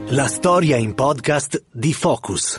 La storia in podcast di Focus.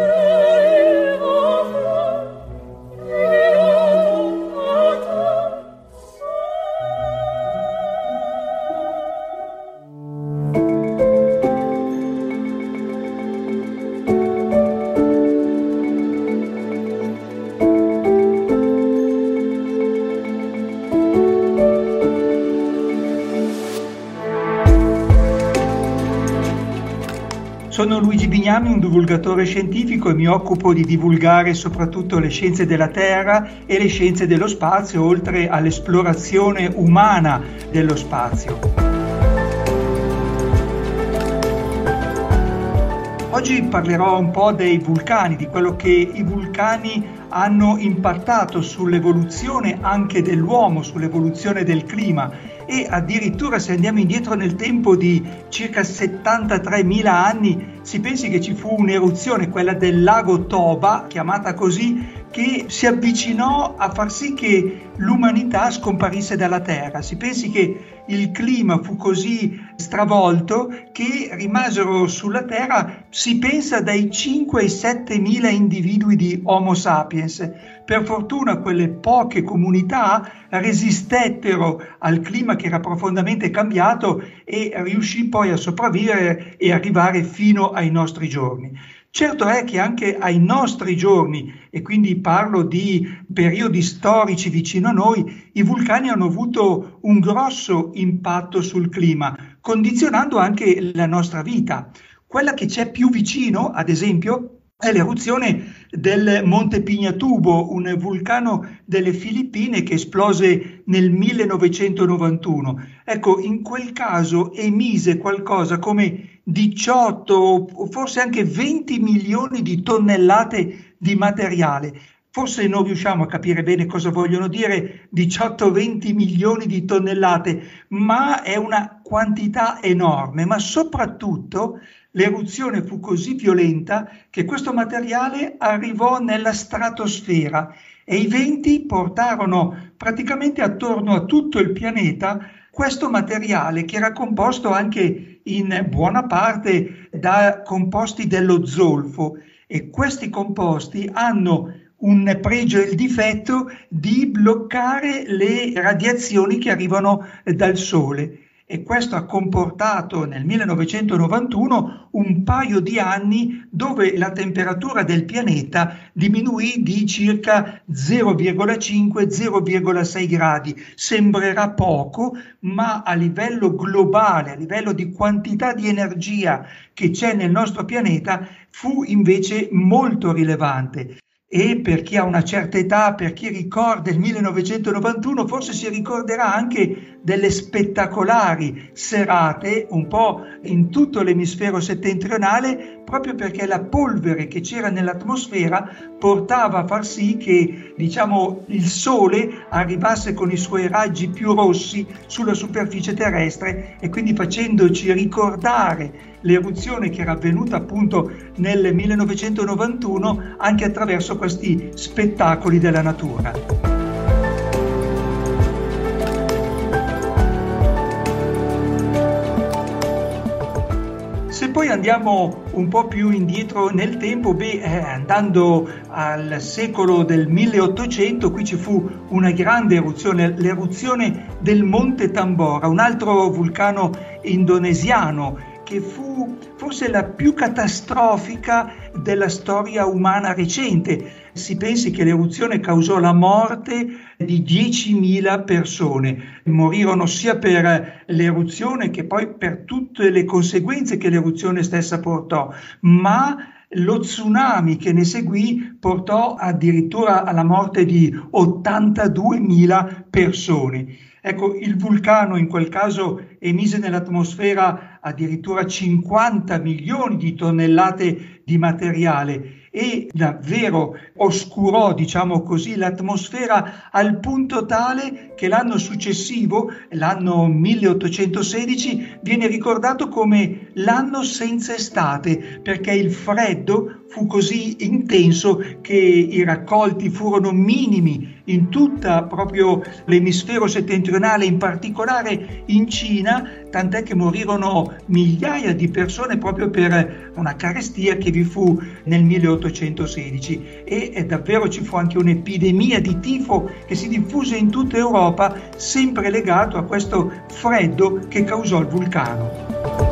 Sono Luigi Bignami, un divulgatore scientifico, e mi occupo di divulgare soprattutto le scienze della Terra e le scienze dello spazio, oltre all'esplorazione umana dello spazio. Oggi parlerò un po' dei vulcani, di quello che i vulcani hanno impattato sull'evoluzione anche dell'uomo, sull'evoluzione del clima. E addirittura, se andiamo indietro nel tempo di circa 73.000 anni, si pensi che ci fu un'eruzione, quella del lago Toba, chiamata così, che si avvicinò a far sì che l'umanità scomparisse dalla Terra. Si pensi che il clima fu così stravolto che rimasero sulla Terra, si pensa, dai 5 ai 7.000 individui di Homo sapiens. Per fortuna quelle poche comunità resistettero al clima che era profondamente cambiato e riuscì poi a sopravvivere e arrivare fino ai nostri giorni. Certo è che anche ai nostri giorni, e quindi parlo di periodi storici vicino a noi, i vulcani hanno avuto un grosso impatto sul clima, condizionando anche la nostra vita. Quella che c'è più vicino, ad esempio, è l'eruzione del Monte Pinatubo, un vulcano delle Filippine che esplose nel 1991. Ecco, in quel caso emise qualcosa come 18 o forse anche 20 milioni di tonnellate di materiale. Forse non riusciamo a capire bene cosa vogliono dire 18-20 milioni di tonnellate, ma è una quantità enorme. Ma soprattutto l'eruzione fu così violenta che questo materiale arrivò nella stratosfera e i venti portarono praticamente attorno a tutto il pianeta questo materiale, che era composto anche in buona parte da composti dello zolfo, e questi composti hanno un pregio e il difetto di bloccare le radiazioni che arrivano dal Sole. E questo ha comportato nel 1991 un paio di anni dove la temperatura del pianeta diminuì di circa 0,5-0,6 gradi. Sembrerà poco, ma a livello globale, a livello di quantità di energia che c'è nel nostro pianeta, fu invece molto rilevante. E per chi ha una certa età, per chi ricorda il 1991, forse si ricorderà anche delle spettacolari serate un po' in tutto l'emisfero settentrionale, proprio perché la polvere che c'era nell'atmosfera portava a far sì che, il Sole arrivasse con i suoi raggi più rossi sulla superficie terrestre, e quindi facendoci ricordare l'eruzione che era avvenuta appunto nel 1991 anche attraverso questi spettacoli della natura. Se poi andiamo un po' più indietro nel tempo, andando al secolo del 1800, qui ci fu una grande eruzione, l'eruzione del Monte Tambora, un altro vulcano indonesiano che fu forse la più catastrofica della storia umana recente. Si pensi che l'eruzione causò la morte di 10.000 persone. Morirono sia per l'eruzione che poi per tutte le conseguenze che l'eruzione stessa portò, ma lo tsunami che ne seguì portò addirittura alla morte di 82.000 persone. Ecco, il vulcano in quel caso emise nell'atmosfera addirittura 50 milioni di tonnellate di materiale e davvero oscurò, l'atmosfera al punto tale che l'anno successivo, l'anno 1816, viene ricordato come l'anno senza estate, perché il freddo fu così intenso che i raccolti furono minimi in tutta proprio l'emisfero settentrionale, in particolare in Cina, tant'è che morirono migliaia di persone proprio per una carestia che vi fu nel 1816 e davvero ci fu anche un'epidemia di tifo che si diffuse in tutta Europa, sempre legato a questo freddo che causò il vulcano.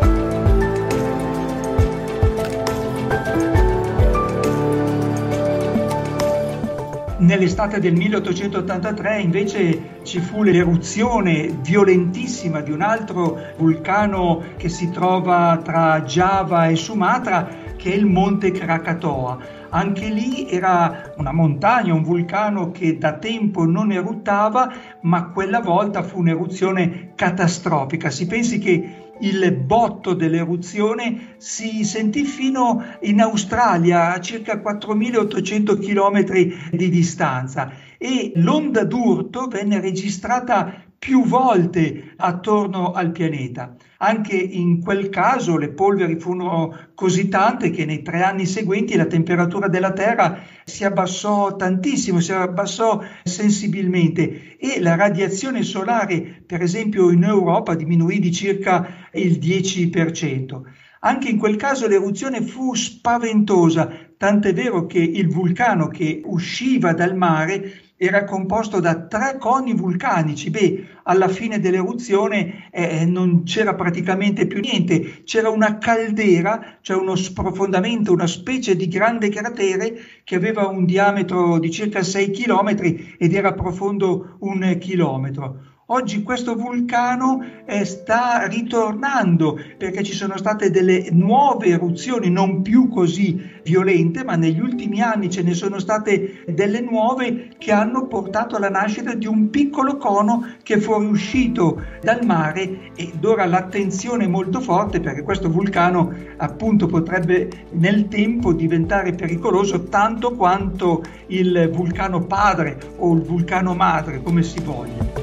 Nell'estate del 1883 invece ci fu l'eruzione violentissima di un altro vulcano che si trova tra Giava e Sumatra, che è il Monte Krakatoa. Anche lì era una montagna, un vulcano che da tempo non eruttava, ma quella volta fu un'eruzione catastrofica. Si pensi che il botto dell'eruzione si sentì fino in Australia, a circa 4.800 km di distanza, e l'onda d'urto venne registrata più volte attorno al pianeta. Anche in quel caso le polveri furono così tante che nei 3 anni seguenti la temperatura della Terra si abbassò tantissimo, si abbassò sensibilmente e la radiazione solare, per esempio in Europa, diminuì di circa il 10%. Anche in quel caso l'eruzione fu spaventosa, tant'è vero che il vulcano che usciva dal mare era composto da 3 coni vulcanici. Alla fine dell'eruzione non c'era praticamente più niente, c'era una caldera, cioè uno sprofondamento, una specie di grande cratere che aveva un diametro di circa 6 km ed era profondo 1 chilometro. Oggi questo vulcano sta ritornando perché ci sono state delle nuove eruzioni, non più così violente, ma negli ultimi anni ce ne sono state delle nuove che hanno portato alla nascita di un piccolo cono che fu uscito dal mare, ed ora l'attenzione è molto forte perché questo vulcano appunto potrebbe nel tempo diventare pericoloso tanto quanto il vulcano padre o il vulcano madre, come si voglia.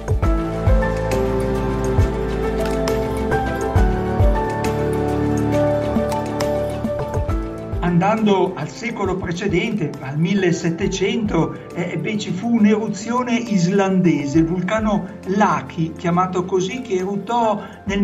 Andando al secolo precedente, al 1700, ci fu un'eruzione islandese, il vulcano Laki, chiamato così, che eruttò nel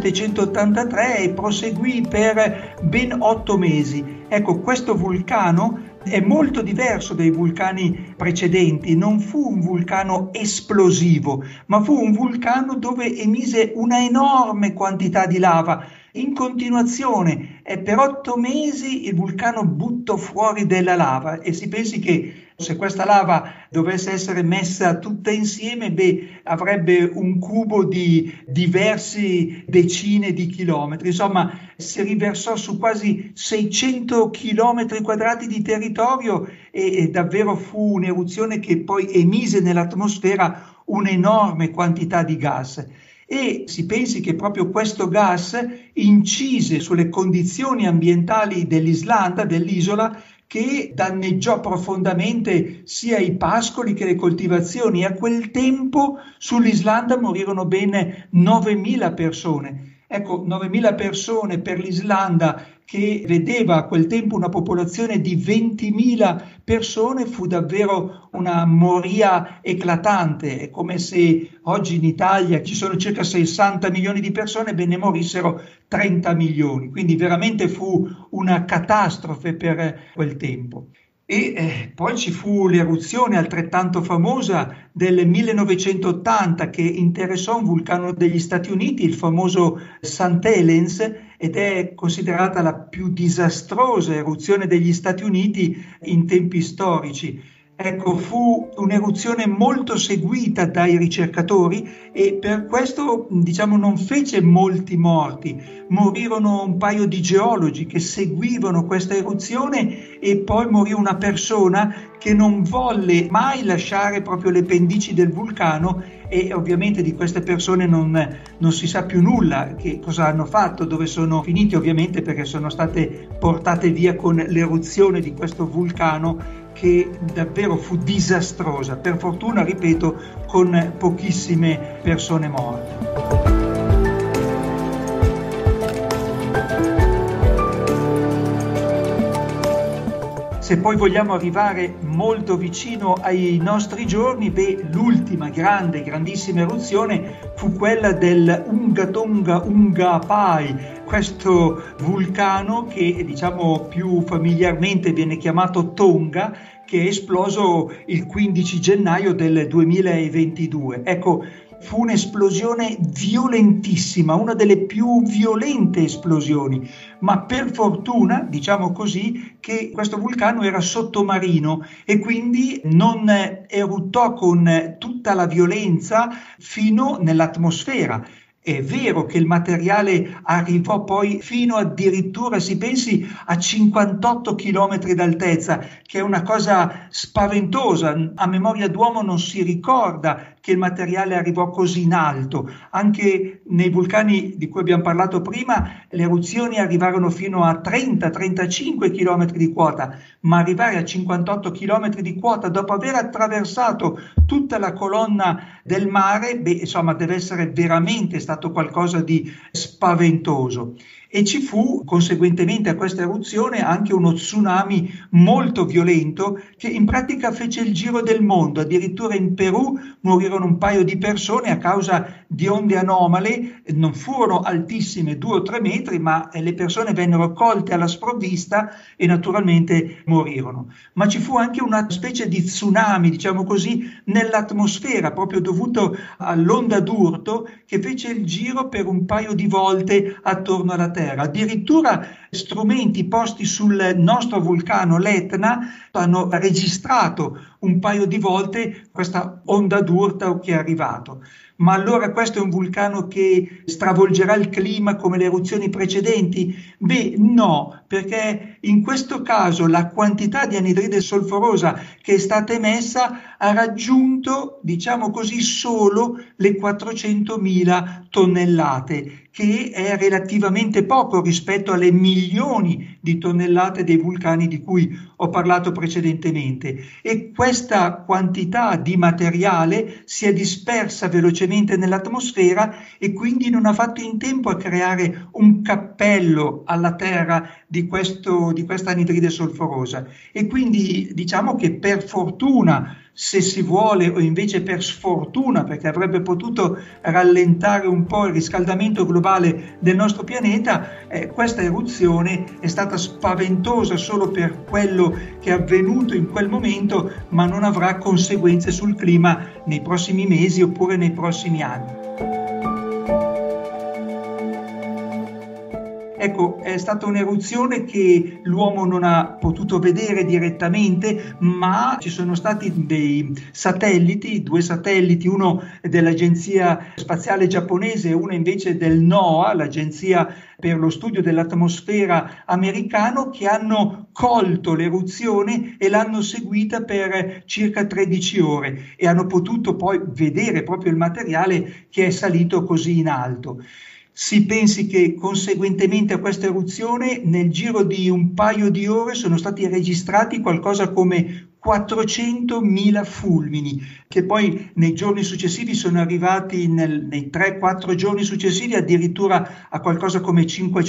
1783 e proseguì per ben 8 mesi. Ecco, questo vulcano è molto diverso dai vulcani precedenti, non fu un vulcano esplosivo, ma fu un vulcano dove emise una enorme quantità di lava in continuazione, e per 8 mesi il vulcano buttò fuori della lava, e si pensi che se questa lava dovesse essere messa tutta insieme, avrebbe un cubo di diverse decine di chilometri, insomma si riversò su quasi 600 chilometri quadrati di territorio e davvero fu un'eruzione che poi emise nell'atmosfera un'enorme quantità di gas. E si pensi che proprio questo gas incise sulle condizioni ambientali dell'Islanda, dell'isola, che danneggiò profondamente sia i pascoli che le coltivazioni. A quel tempo sull'Islanda morirono ben 9.000 persone. Ecco, 9.000 persone per l'Islanda, che vedeva a quel tempo una popolazione di 20.000 persone, fu davvero una moria eclatante. È come se oggi in Italia ci sono circa 60 milioni di persone, ne morissero 30 milioni. Quindi veramente fu una catastrofe per quel tempo. E poi ci fu l'eruzione altrettanto famosa del 1980 che interessò un vulcano degli Stati Uniti, il famoso St. Helens, ed è considerata la più disastrosa eruzione degli Stati Uniti in tempi storici. Ecco, fu un'eruzione molto seguita dai ricercatori e per questo, non fece molti morti. Morirono un paio di geologi che seguivano questa eruzione e poi morì una persona che non volle mai lasciare proprio le pendici del vulcano, e ovviamente di queste persone non si sa più nulla, che cosa hanno fatto, dove sono finiti, ovviamente perché sono state portate via con l'eruzione di questo vulcano che davvero fu disastrosa, per fortuna, ripeto, con pochissime persone morte. Se poi vogliamo arrivare molto vicino ai nostri giorni, l'ultima grandissima eruzione fu quella del Umga Tonga Pai, questo vulcano che più familiarmente viene chiamato Tonga, che è esploso il 15 gennaio del 2022. Ecco, fu un'esplosione violentissima, una delle più violente esplosioni, ma per fortuna, che questo vulcano era sottomarino e quindi non eruttò con tutta la violenza fino nell'atmosfera. È vero che il materiale arrivò poi fino addirittura, si pensi, a 58 chilometri d'altezza, che è una cosa spaventosa. A memoria d'uomo non si ricorda che il materiale arrivò così in alto. Anche nei vulcani di cui abbiamo parlato prima, le eruzioni arrivarono fino a 30-35 chilometri di quota, ma arrivare a 58 chilometri di quota dopo aver attraversato tutta la colonna del mare, deve essere veramente stato qualcosa di spaventoso. E ci fu conseguentemente a questa eruzione anche uno tsunami molto violento che in pratica fece il giro del mondo. Addirittura in Perù morirono un paio di persone a causa di onde anomale, non furono altissime 2 o 3 metri, ma le persone vennero colte alla sprovvista e naturalmente morirono. Ma ci fu anche una specie di tsunami, nell'atmosfera, proprio dovuto all'onda d'urto che fece il giro per un paio di volte attorno alla Terra. Addirittura strumenti posti sul nostro vulcano, l'Etna, hanno registrato un paio di volte questa onda d'urto che è arrivato. Ma allora questo è un vulcano che stravolgerà il clima come le eruzioni precedenti? No, perché in questo caso la quantità di anidride solforosa che è stata emessa ha raggiunto, solo le 400.000 tonnellate, che è relativamente poco rispetto alle milioni di tonnellate dei vulcani di cui ho parlato precedentemente. E questa quantità di materiale si è dispersa velocemente nell'atmosfera e quindi non ha fatto in tempo a creare un cappello alla Terra di questa anidride solforosa. E quindi che per fortuna, se si vuole, o invece per sfortuna, perché avrebbe potuto rallentare un po' il riscaldamento globale del nostro pianeta, questa eruzione è stata spaventosa solo per quello che è avvenuto in quel momento, ma non avrà conseguenze sul clima nei prossimi mesi oppure nei prossimi anni. Ecco, è stata un'eruzione che l'uomo non ha potuto vedere direttamente, ma ci sono stati dei satelliti, 2 satelliti, uno dell'Agenzia Spaziale Giapponese e uno invece del NOAA, l'Agenzia per lo studio dell'atmosfera americano, che hanno colto l'eruzione e l'hanno seguita per circa 13 ore e hanno potuto poi vedere proprio il materiale che è salito così in alto. Si pensi che conseguentemente a questa eruzione nel giro di un paio di ore sono stati registrati qualcosa come 400.000 fulmini, che poi nei giorni successivi sono arrivati, nei 3-4 giorni successivi, addirittura a qualcosa come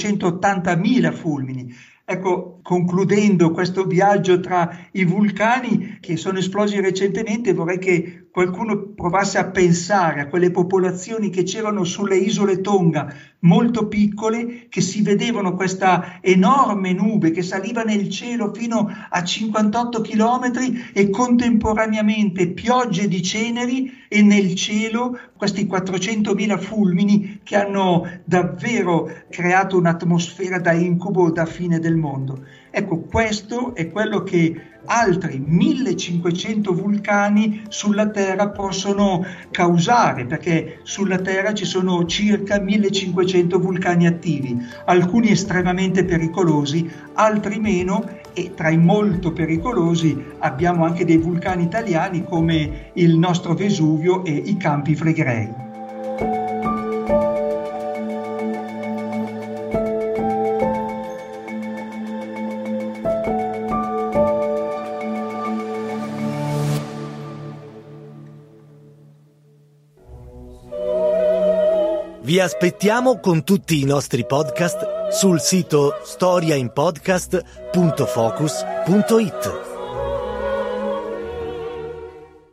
580.000 fulmini. Ecco, concludendo questo viaggio tra i vulcani che sono esplosi recentemente, vorrei che qualcuno provasse a pensare a quelle popolazioni che c'erano sulle isole Tonga, molto piccole, che si vedevano questa enorme nube che saliva nel cielo fino a 58 chilometri e contemporaneamente piogge di ceneri e nel cielo questi 400.000 fulmini che hanno davvero creato un'atmosfera da incubo, da fine del mondo. Ecco, questo è quello che altri 1500 vulcani sulla Terra possono causare, perché sulla Terra ci sono circa 1500 vulcani attivi, alcuni estremamente pericolosi, altri meno, e tra i molto pericolosi abbiamo anche dei vulcani italiani come il nostro Vesuvio e i Campi Flegrei. Vi aspettiamo con tutti i nostri podcast sul sito storiainpodcast.focus.it.